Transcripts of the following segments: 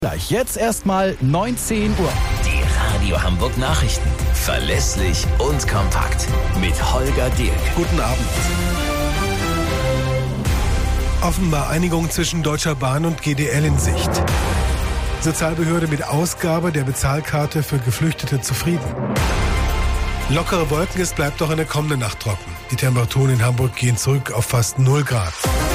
Gleich jetzt erstmal 19 Uhr. Die Radio Hamburg Nachrichten. Verlässlich und kompakt. Mit Holger Dirk. Guten Abend. Offenbar Einigung zwischen Deutscher Bahn und GDL in Sicht. Sozialbehörde mit Ausgabe der Bezahlkarte für Geflüchtete zufrieden. Lockere Wolken, es bleibt auch in der kommenden Nacht trocken. Die Temperaturen in Hamburg gehen zurück auf fast 0 Grad.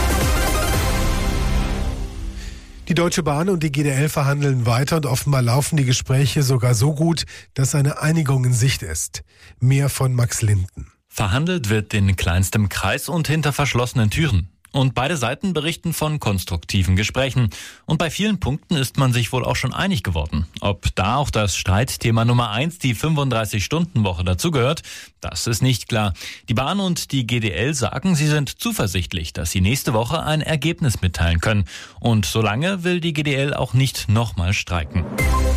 Die Deutsche Bahn und die GDL verhandeln weiter und offenbar laufen die Gespräche sogar so gut, dass eine Einigung in Sicht ist. Mehr von Max Linden. Verhandelt wird in kleinstem Kreis und hinter verschlossenen Türen. Und beide Seiten berichten von konstruktiven Gesprächen. Und bei vielen Punkten ist man sich wohl auch schon einig geworden. Ob da auch das Streitthema Nummer 1, die 35-Stunden-Woche, dazugehört, das ist nicht klar. Die Bahn und die GDL sagen, sie sind zuversichtlich, dass sie nächste Woche ein Ergebnis mitteilen können. Und solange will die GDL auch nicht nochmal streiken.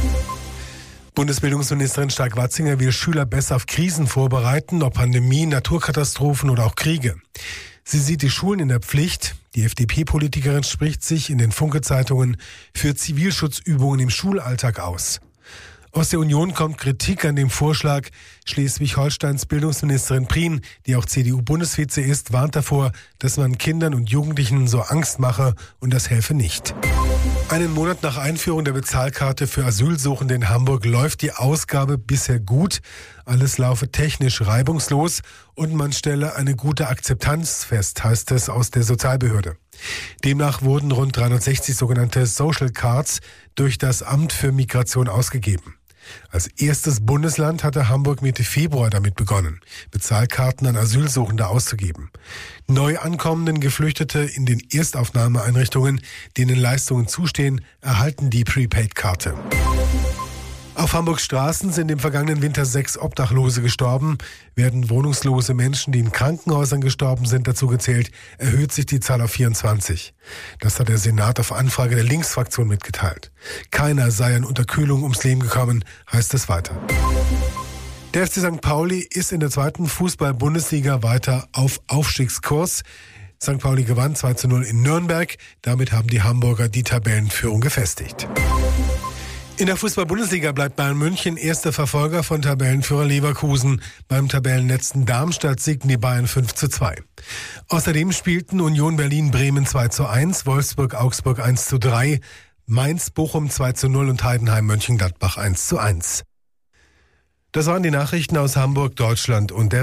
Bundesbildungsministerin Stark-Watzinger will Schüler besser auf Krisen vorbereiten, ob Pandemien, Naturkatastrophen oder auch Kriege. Sie sieht die Schulen in der Pflicht. Die FDP-Politikerin spricht sich in den Funke-Zeitungen für Zivilschutzübungen im Schulalltag aus. Aus der Union kommt Kritik an dem Vorschlag. Schleswig-Holsteins Bildungsministerin Prien, die auch CDU-Bundesvize ist, warnt davor, dass man Kindern und Jugendlichen so Angst mache und das helfe nicht. Einen Monat nach Einführung der Bezahlkarte für Asylsuchende in Hamburg läuft die Ausgabe bisher gut. Alles laufe technisch reibungslos und man stelle eine gute Akzeptanz fest, heißt es aus der Sozialbehörde. Demnach wurden rund 360 sogenannte Social Cards durch das Amt für Migration ausgegeben. Als erstes Bundesland hatte Hamburg Mitte Februar damit begonnen, Bezahlkarten an Asylsuchende auszugeben. Neu ankommenden Geflüchtete in den Erstaufnahmeeinrichtungen, denen Leistungen zustehen, erhalten die Prepaid-Karte. Auf Hamburgs Straßen sind im vergangenen Winter 6 Obdachlose gestorben. Werden wohnungslose Menschen, die in Krankenhäusern gestorben sind, dazu gezählt, erhöht sich die Zahl auf 24. Das hat der Senat auf Anfrage der Linksfraktion mitgeteilt. Keiner sei an Unterkühlung ums Leben gekommen, heißt es weiter. Der FC St. Pauli ist in der 2. Fußball-Bundesliga weiter auf Aufstiegskurs. St. Pauli gewann 2:0 in Nürnberg. Damit haben die Hamburger die Tabellenführung gefestigt. In der Fußball-Bundesliga bleibt Bayern München erster Verfolger von Tabellenführer Leverkusen. Beim Tabellenletzten Darmstadt siegten die Bayern 5:2. Außerdem spielten Union Berlin-Bremen 2:1, Wolfsburg-Augsburg 1:3, Mainz-Bochum 2:0 und Heidenheim-Mönchengladbach 1:1. Das waren die Nachrichten aus Hamburg, Deutschland und der